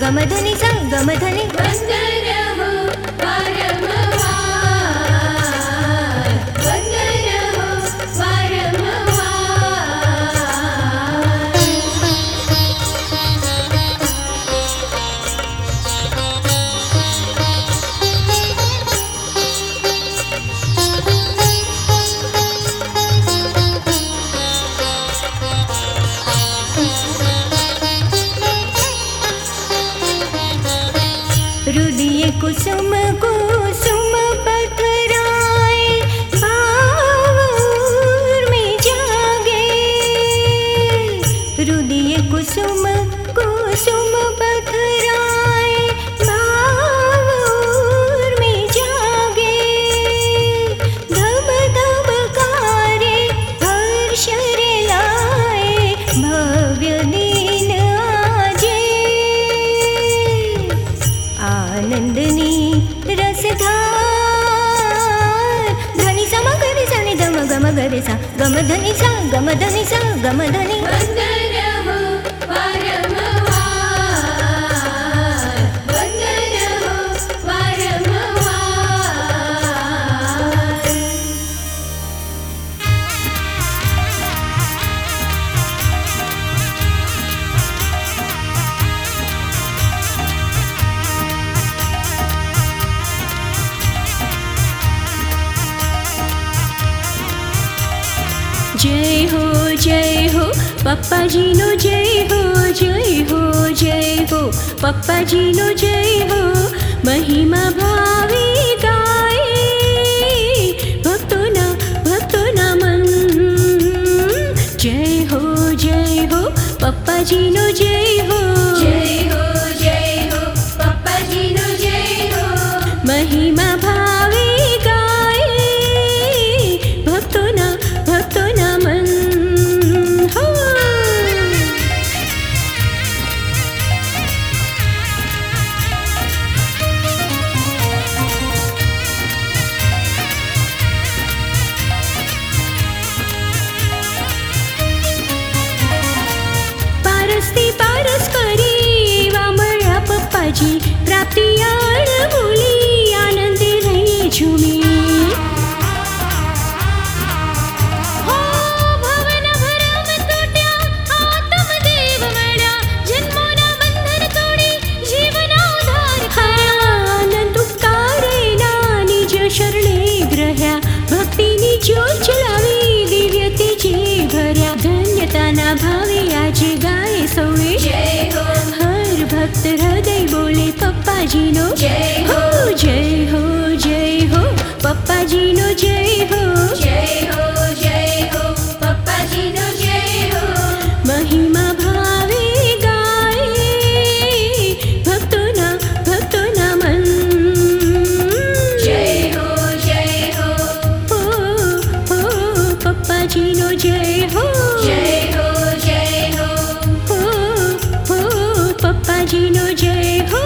गम धनि सा गम धनि वंदन हो वारंवार, वंदन हो वारंवार। हृदय कुसुम कुसुम पथराए भावर में जागे, हृदय कुसुम कुसुम पथराए भावर में जागे, धम धम कारे हर्ष रे लाए भव्य दिन आजे, आनंदनी रसधार धनि सम गरि सनि धम गम गरि सा गम धनि सा गम धनि सा गम धनि वंदन हो वारंवार, वंदन हो वारंवार। जय हो पप्पा जी नो जय हो जय हो जय हो पप्पा जी नो जय हो, महिमा भावी गाए भक्तों ना मन। जय हो पप्पा जी नो जय हो, जय हो पप्पा जी नो जय हो, महिमा भावी गाए भक्तों ना मन हो। पारस करी वामळा पप्पाजी, प्राप्ती अडमुली आनंदी रही झुमी। भक्तीनी ज्योत जलावी दिव्य तिची भर्या, धन्यताना भावे आज गाये सौवे। जय हो हर भक्त हृदय बोले पप्पा जी नो जय हो, जय हो पप्पा जी नो जय हो, जय हो पप्पा जी नो जय हो, महिमा भावे गाए भक्तों ना मन। जय हो पप्पा जी नो जय हो, जय हो पप्पा जी नो जय हो।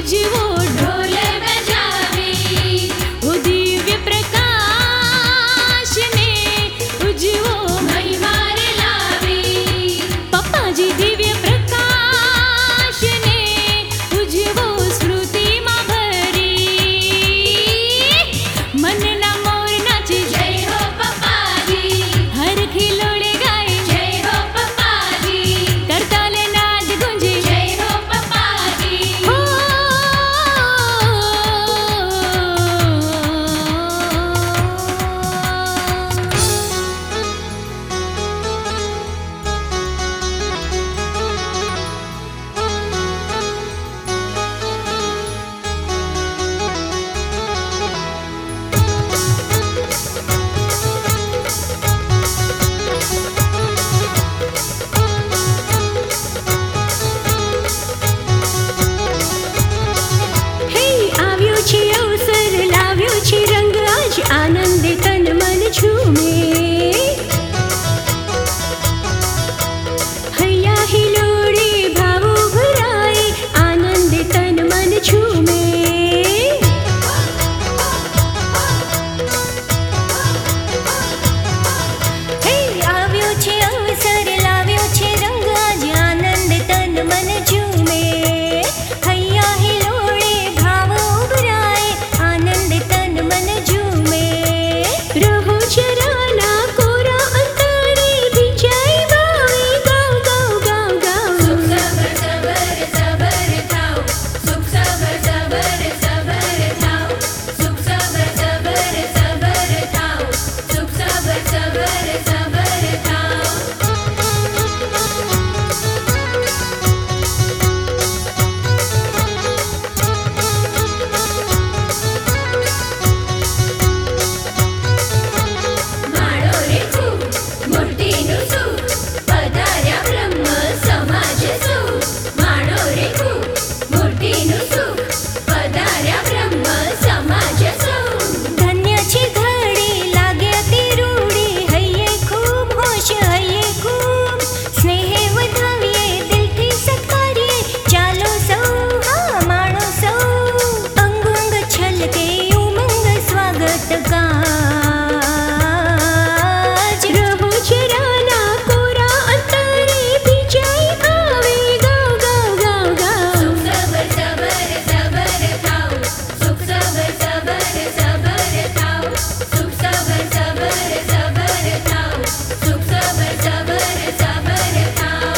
उजवो ढोल बजावे वो दिव्य प्रकाश ने उजवो महिमा रे लावे पप्पाजी दिव्य प्रकाश ने उजवो स्मृति मा भरी मन ना मोर नाचे जय हो पप्पाजी हर खिलोड़े गाए जय हो पप्पाजी करताले नाद गुंजे जय हो पप्पाजी हो હે આવ્યો છે અવસર લાવ્યો છે રંગ આજ આનંદે તન મન ઝૂમે હૈયા હિલોડે ભાવો ભરાય આનંદે તન મન ઝૂમે હે આવ્યો છે અવસર લાવ્યો છે રંગ આજ આનંદ તન મન ઝૂમે હૈયા હિલોડે ભાવો ભરાય આનંદ તન મન ઝૂમે રહો ચરાના કોરા અંતરે ભીજાઈ ભાવે ગાવ ગાવ ગાવ સુખ ગાવ સબર સબર થાઓ સુખ સબર સબર થાઓ સુખ સબર સબર થાઓ સુખ સબર સબર થાઓ માળો રે ખૂબ મૂર્તિનું સુખ પધાર્યા બ્રહ્મ સમાજ સુખ માળો રે ખૂબ મૂર્તિનું સુખ પધાર્યા બ્રહ્મ સમાજ સુખ ધન્ય છે ઘડી લાગે અતિ રૂડી હૈયે ખૂબ હોશ હૈયે ખૂબ સ્નેહે વધાવીએ દિલથી સત્કારીએ ચાલો સૌ હા માણો સૌ અંગ અંગ છલકે ઉમંગ સ્વાગત કાજ રહો ચરાના કોરા અંતરે ભીજાઈ આવે ગાવ ગાવ ગાવ ગાવ સુખ સબર સબર થાઓ સુખ સબર સબર થાઓ સુખ સબર સબર થાઓ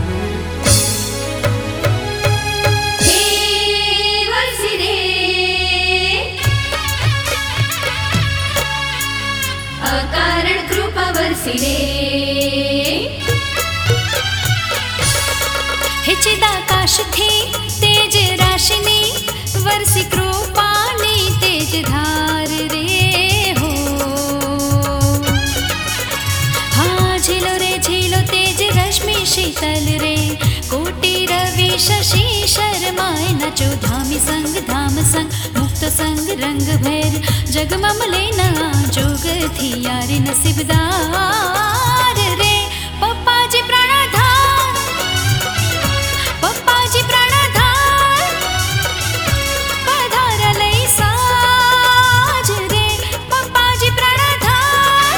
હે વરસી રે અકારણ કૃપા વરસી રે हिचिदाकाशथी तेज राशिनी वर्षि कृपानी तेज धार रे हो हाँ झीलो तेज रश्मि शीतल रे कोटि रवि शशि शर्माए नचो धामी संग धाम संग मुक्त संग रंग भैर जगममले ना जोग थी यारे नसीबदार रे पप्पाजी प्राणाधार पप्पाजी प्राणाधार पधारा लई साज रे पप्पाजी प्राणाधार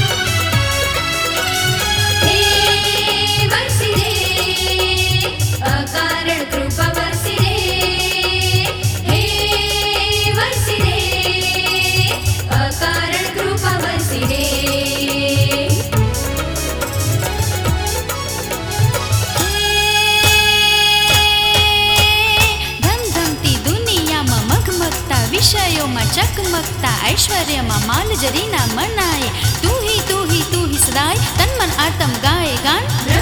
હે વરસી રે અકારણ કૃપા વરસી રે હે વરસી રે અકારણ કૃપા વરસી રે ધમધમતી દુનિયામાં મગમગતા વિષયોમાં ચકમકતા ઐશ્વર્યમાં માલજરીના મનાય તું હી સદાય તન મન આતમ ગાય ગાન